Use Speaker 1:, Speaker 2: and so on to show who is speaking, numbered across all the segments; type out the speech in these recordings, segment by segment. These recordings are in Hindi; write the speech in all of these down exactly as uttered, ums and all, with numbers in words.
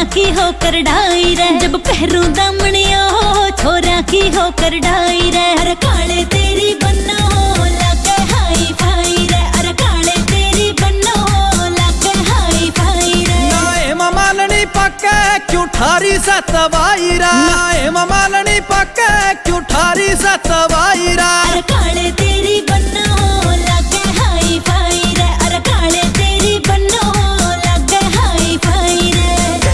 Speaker 1: की होकर ढाई रे, जब पहरू दामनिया हो छोरा की होकर ढाई रे। अरे काले तेरी बन्ना हो लागे हाई फाई रे, अरे काले तेरी बन्ना हो लागे हाई फाई रे।
Speaker 2: नाए मालनी पक्के क्यों ठारी सतवाई रा, नाए मालनी पक्के क्यों ठारी सतवाई रा।
Speaker 1: अरे काले तेरी बन्ना हो लागे हाई फाई रे, अरे काले तेरी बन्ना हो लागे हाई फाई रे।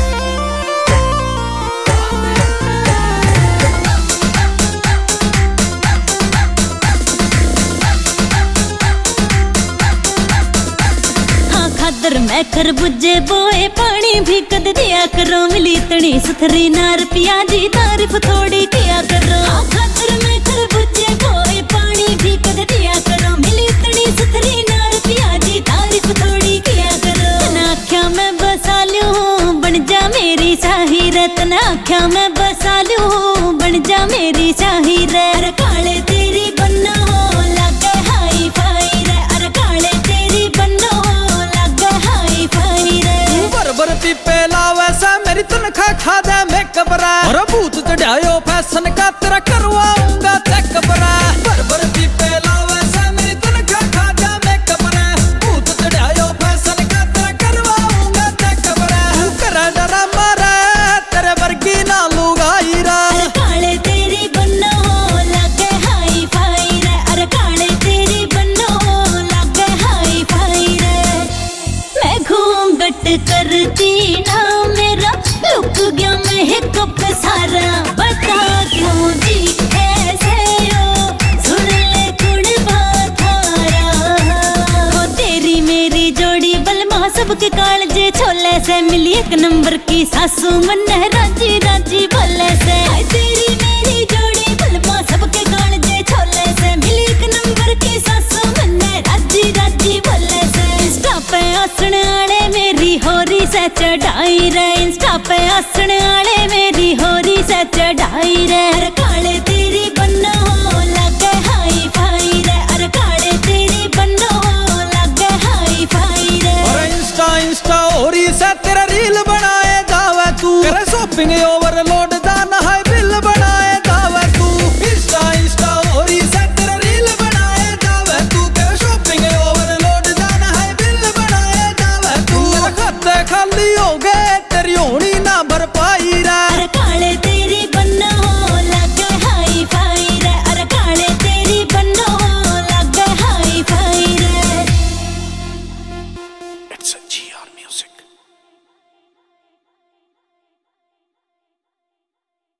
Speaker 1: खादर मैं खरबूजे बोए पानी भी कद दिया करो, मिली इतनी सुथरी नार पियाजी तारीफ थोड़ी किया करो। खादर मैं खरबूजे बोए पानी भी कद दिया करो, मिली इतनी सुथरी नार पियाजी तारीफ थोड़ी किया करो। तना आख्या मैं बसा लूं बन जा मेरी शाही रे, तना आख्या मैं बसा लूं बन जा मेरी शाही रे। अरे काले तेरी बन्ना हो लागे हाई फाई रे, अरे काले तेरी बन्ना हो लागे हाई फाई रे।
Speaker 2: बरबर पीपे लावे सा मेरी तनखा खा दे मेकअप रा, और भूत चढ़ायो फैशन का तेरा करवाऊंगा चेकअप रा। बरबर पीपे लावे सा मेरी तनखा खा दे मेकअप रा, भूत चढ़ायो फैशन का तेरा करवाऊंगा चेकअप रा। तू करे डरा मारे तेरे वर्गी ना लुगाई रा।
Speaker 1: अरे काले तेरी बन्ना हो लागे हाई फाई रे, अरे काले तेरी बन्ना हो लागे हाई फाई रे। मैं घूंघट करती ना मेरा लुक गया मेकअप सारा, बता क्यों जी ऐसे हो सुन ले कुड़बा थारा। वो तेरी मेरी जोड़ी बलमा सबके कालजे छोले से, मिली एक नंबर की सासू मन राजी राजी भले से। हाय तेरी मेरी जोड़ी बलमा सबके कालजे छोले से, मिली एक नंबर की सासू मन राजी राजी भले से। इंस्टा पे हंसने आले मेरी होरी से चढ़ाई रे, इंस्टा पे हंसने आले मेरी